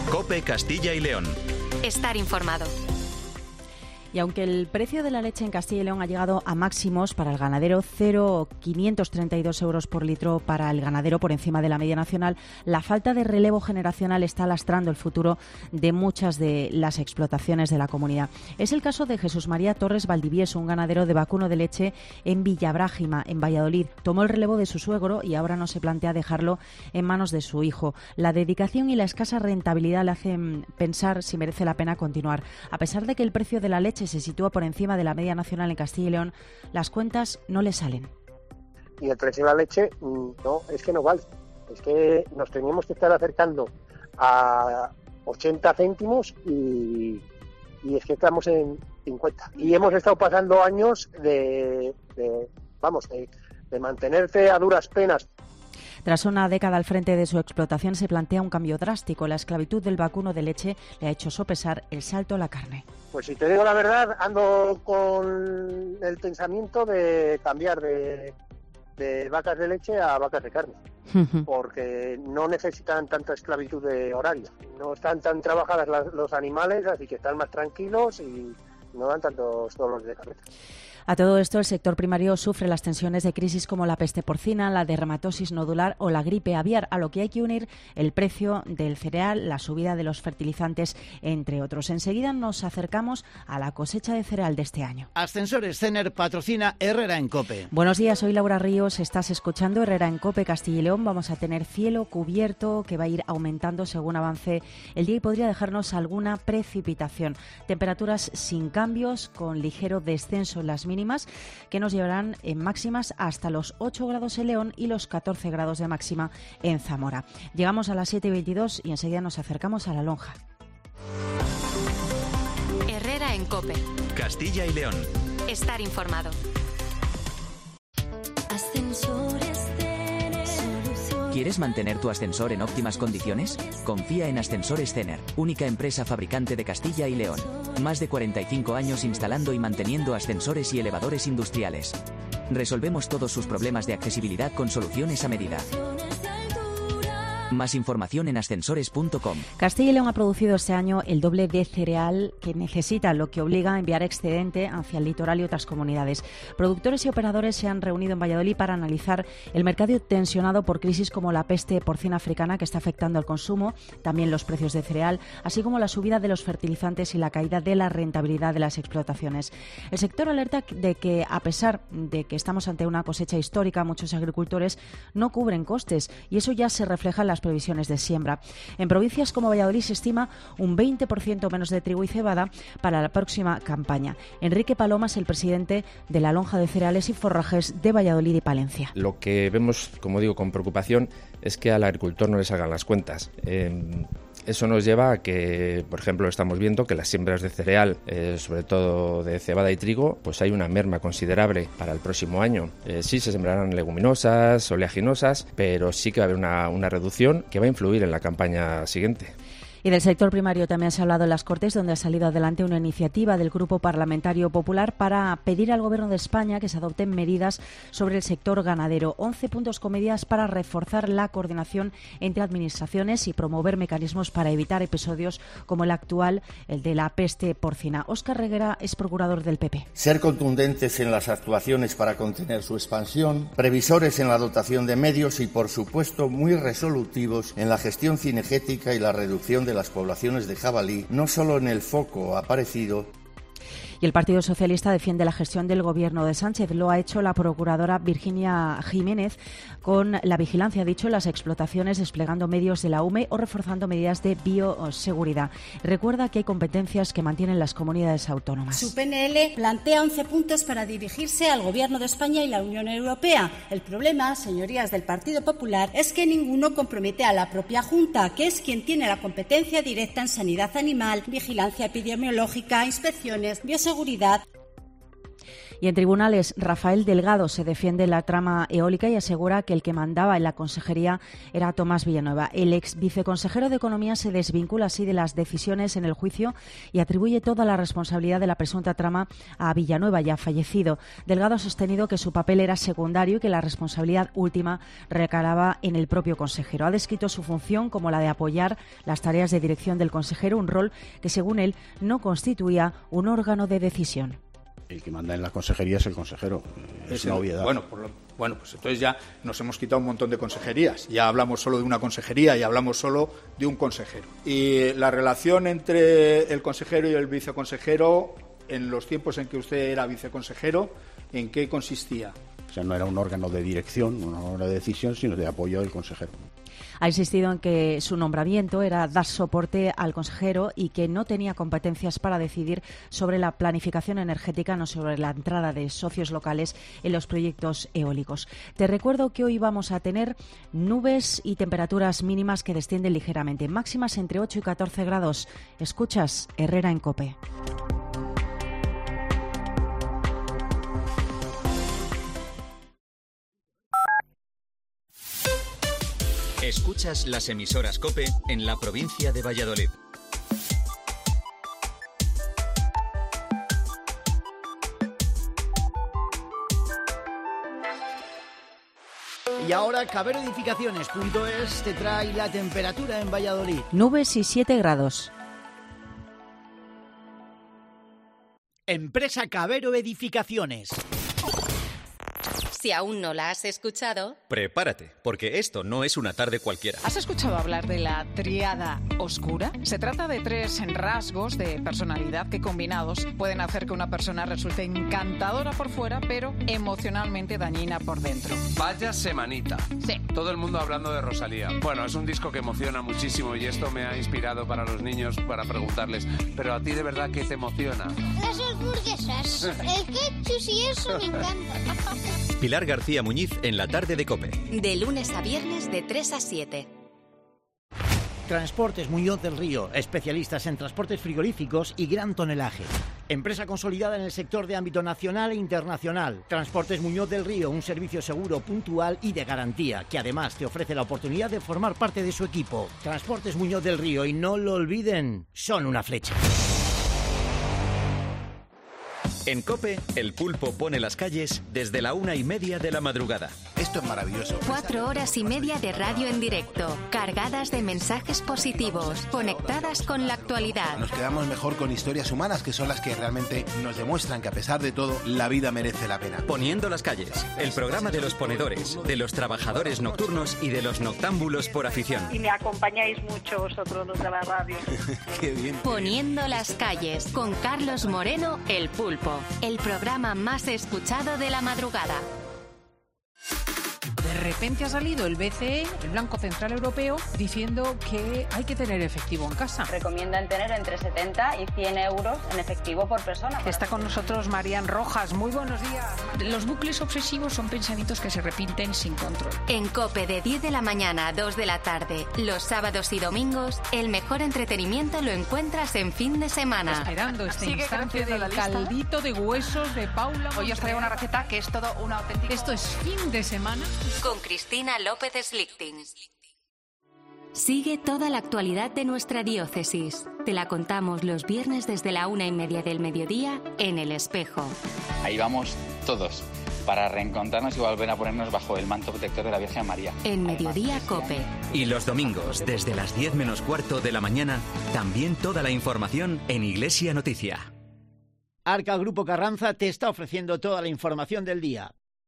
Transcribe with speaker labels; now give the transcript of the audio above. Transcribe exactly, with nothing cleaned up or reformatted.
Speaker 1: COPE Castilla y León.
Speaker 2: Estar informado.
Speaker 3: Y aunque el precio de la leche en Castilla y León ha llegado a máximos para el ganadero, cero coma quinientos treinta y dos euros por litro para el ganadero, por encima de la media nacional, la falta de relevo generacional está lastrando el futuro de muchas de las explotaciones de la comunidad. Es el caso de Jesús María Torres Valdivieso, un ganadero de vacuno de leche en Villabrágima, en Valladolid. Tomó el relevo de su suegro y ahora no se plantea dejarlo en manos de su hijo. La dedicación y la escasa rentabilidad le hacen pensar si merece la pena continuar. A pesar de que el precio de la leche se sitúa por encima de la media nacional en Castilla y León, las cuentas no le salen.
Speaker 4: Y el precio de la leche, no, es que no vale. Es que nos teníamos que estar acercando a ochenta céntimos y, y es que estamos en cincuenta. Y hemos estado pasando años de, de vamos, de, de mantenerse a duras penas.
Speaker 3: Tras una década al frente de su explotación se plantea un cambio drástico. La esclavitud del vacuno de leche le ha hecho sopesar el salto a la carne.
Speaker 4: Pues si te digo la verdad, ando con el pensamiento de cambiar de, de vacas de leche a vacas de carne, uh-huh. porque no necesitan tanta esclavitud de horaria. No están tan trabajadas las, los animales, así que están más tranquilos y no dan tantos dolores de cabeza.
Speaker 3: A todo esto, el sector primario sufre las tensiones de crisis como la peste porcina, la dermatosis nodular o la gripe aviar, a lo que hay que unir el precio del cereal, la subida de los fertilizantes, entre otros. Enseguida nos acercamos a la cosecha de cereal de este año.
Speaker 5: Ascensores Cener patrocina Herrera en COPE.
Speaker 3: Buenos días, soy Laura Ríos, estás escuchando Herrera en COPE Castilla y León. Vamos a tener cielo cubierto que va a ir aumentando según avance el día y podría dejarnos alguna precipitación. Temperaturas sin cambios, con ligero descenso en las mínimas, que nos llevarán en máximas hasta los ocho grados en León y los catorce grados de máxima en Zamora. Llegamos a las siete y veintidós y enseguida nos acercamos a la lonja.
Speaker 2: Herrera en COPE.
Speaker 1: Castilla y León.
Speaker 2: Estar informado.
Speaker 6: ¿Quieres mantener tu ascensor en óptimas condiciones? Confía en Ascensores Cener, única empresa fabricante de Castilla y León. Más de cuarenta y cinco años instalando y manteniendo ascensores y elevadores industriales. Resolvemos todos sus problemas de accesibilidad con soluciones a medida. Más información en ascensores punto com.
Speaker 3: Castilla y León ha producido este año el doble de cereal que necesita, lo que obliga a enviar excedente hacia el litoral y otras comunidades. Productores y operadores se han reunido en Valladolid para analizar el mercado tensionado por crisis como la peste porcina africana, que está afectando al consumo, también los precios de cereal, así como la subida de los fertilizantes y la caída de la rentabilidad de las explotaciones. El sector alerta de que, a pesar de que estamos ante una cosecha histórica, muchos agricultores no cubren costes y eso ya se refleja en las previsiones de siembra. En provincias como Valladolid se estima un veinte por ciento menos de trigo y cebada para la próxima campaña. Enrique Paloma es el presidente de la Lonja de Cereales y Forrajes de Valladolid y Palencia.
Speaker 7: Lo que vemos, como digo, con preocupación es que al agricultor no le salgan las cuentas. Eh, Eso nos lleva a que, por ejemplo, estamos viendo que las siembras de cereal, eh, sobre todo de cebada y trigo, pues hay una merma considerable para el próximo año. Eh, sí se sembrarán leguminosas, oleaginosas, pero sí que va a haber una, una reducción que va a influir en la campaña siguiente.
Speaker 3: Y del sector primario también se ha hablado en las Cortes, donde ha salido adelante una iniciativa del Grupo Parlamentario Popular para pedir al Gobierno de España que se adopten medidas sobre el sector ganadero. once puntos con medidas para reforzar la coordinación entre administraciones y promover mecanismos para evitar episodios como el actual, el de la peste porcina. Óscar Reguera es procurador del P P.
Speaker 8: Ser contundentes en las actuaciones para contener su expansión, previsores en la dotación de medios y, por supuesto, muy resolutivos en la gestión cinegética y la reducción de las poblaciones de jabalí, no solo en el foco aparecido.
Speaker 3: Y el Partido Socialista defiende la gestión del Gobierno de Sánchez. Lo ha hecho la procuradora Virginia Jiménez con la vigilancia, ha dicho, en las explotaciones, desplegando medios de la U M E o reforzando medidas de bioseguridad. Recuerda que hay competencias que mantienen las comunidades autónomas.
Speaker 9: Su P N L plantea once puntos para dirigirse al Gobierno de España y la Unión Europea. El problema, señorías del Partido Popular, es que ninguno compromete a la propia Junta, que es quien tiene la competencia directa en sanidad animal, vigilancia epidemiológica, inspecciones, bioseguridad.
Speaker 3: Y en tribunales, Rafael Delgado se defiende en la trama eólica y asegura que el que mandaba en la consejería era Tomás Villanueva. El ex viceconsejero de Economía se desvincula así de las decisiones en el juicio y atribuye toda la responsabilidad de la presunta trama a Villanueva, ya fallecido. Delgado ha sostenido que su papel era secundario y que la responsabilidad última recalaba en el propio consejero. Ha descrito su función como la de apoyar las tareas de dirección del consejero, un rol que, según él, no constituía un órgano de decisión.
Speaker 10: El que manda en la consejería es el consejero, es, es una el, obviedad.
Speaker 11: Bueno, por lo, bueno, pues entonces ya nos hemos quitado un montón de consejerías. Ya hablamos solo de una consejería y hablamos solo de un consejero. Y la relación entre el consejero y el viceconsejero, en los tiempos en que usted era viceconsejero, ¿en qué consistía?
Speaker 10: O sea, no era un órgano de dirección, un órgano de decisión, sino de apoyo del consejero.
Speaker 3: Ha insistido en que su nombramiento era dar soporte al consejero y que no tenía competencias para decidir sobre la planificación energética, no sobre la entrada de socios locales en los proyectos eólicos. Te recuerdo que hoy vamos a tener nubes y temperaturas mínimas que descienden ligeramente, máximas entre ocho y catorce grados. Escuchas Herrera en COPE.
Speaker 1: Escuchas las emisoras COPE en la provincia de Valladolid.
Speaker 5: Y ahora Cabero Edificaciones punto es te trae la temperatura en Valladolid.
Speaker 3: Nubes y siete grados.
Speaker 5: Empresa Cabero Edificaciones.
Speaker 2: Si aún no la has escuchado,
Speaker 1: prepárate, porque esto no es una tarde cualquiera.
Speaker 12: ¿Has escuchado hablar de la tríada oscura? Se trata de tres rasgos de personalidad que combinados pueden hacer que una persona resulte encantadora por fuera, pero emocionalmente dañina por dentro.
Speaker 13: Vaya semanita.
Speaker 12: Sí.
Speaker 13: Todo el mundo hablando de Rosalía. Bueno, es un disco que emociona muchísimo y esto me ha inspirado para los niños para preguntarles, ¿pero a ti de verdad qué te emociona?
Speaker 14: Las hamburguesas, el ketchup y eso me encanta.
Speaker 1: Pilar García Muñiz en la tarde de COPE.
Speaker 2: De lunes a viernes de tres a siete.
Speaker 5: Transportes Muñoz del Río, especialistas en transportes frigoríficos y gran tonelaje. Empresa consolidada en el sector de ámbito nacional e internacional. Transportes Muñoz del Río, un servicio seguro, puntual y de garantía, que además te ofrece la oportunidad de formar parte de su equipo. Transportes Muñoz del Río, y no lo olviden, son una flecha.
Speaker 1: En COPE, el pulpo pone las calles desde la una y media de la madrugada.
Speaker 15: Esto es maravilloso.
Speaker 2: Cuatro horas y media de radio en directo, cargadas de mensajes positivos, conectadas con la actualidad.
Speaker 15: Nos quedamos mejor con historias humanas, que son las que realmente nos demuestran que a pesar de todo, la vida merece la pena.
Speaker 1: Poniendo las calles, el programa de los ponedores, de los trabajadores nocturnos y de los noctámbulos por afición.
Speaker 16: Y me acompañáis mucho vosotros los de la radio.
Speaker 15: Qué bien.
Speaker 2: Poniendo las calles, con Carlos Moreno, el pulpo. El programa más escuchado de la madrugada.
Speaker 12: De repente ha salido el B C E, el Banco Central Europeo, diciendo que hay que tener efectivo en casa.
Speaker 17: Recomiendan tener entre setenta y cien euros en efectivo por persona.
Speaker 12: Está con nosotros Marian Rojas. Muy buenos días.
Speaker 18: Los bucles obsesivos son pensamientos que se repiten sin control.
Speaker 2: En COPE de diez de la mañana a dos de la tarde, los sábados y domingos, el mejor entretenimiento lo encuentras en fin de semana.
Speaker 12: Esperando este
Speaker 17: Sigue
Speaker 12: instante del
Speaker 17: la lista.
Speaker 12: Caldito de huesos de Paula.
Speaker 17: Hoy os traigo una receta que es todo una auténtica...
Speaker 12: Esto es fin de semana.
Speaker 2: Con Cristina López Slichting. Sigue toda la actualidad de nuestra diócesis. Te la contamos los viernes desde la una y media del mediodía en El Espejo.
Speaker 19: Ahí vamos todos, para reencontrarnos y volver a ponernos bajo el manto protector de la Virgen María.
Speaker 2: En Mediodía COPE.
Speaker 1: Y los domingos, desde las diez menos cuarto de la mañana, también toda la información en Iglesia Noticia.
Speaker 5: Arca Grupo Carranza te está ofreciendo toda la información del día.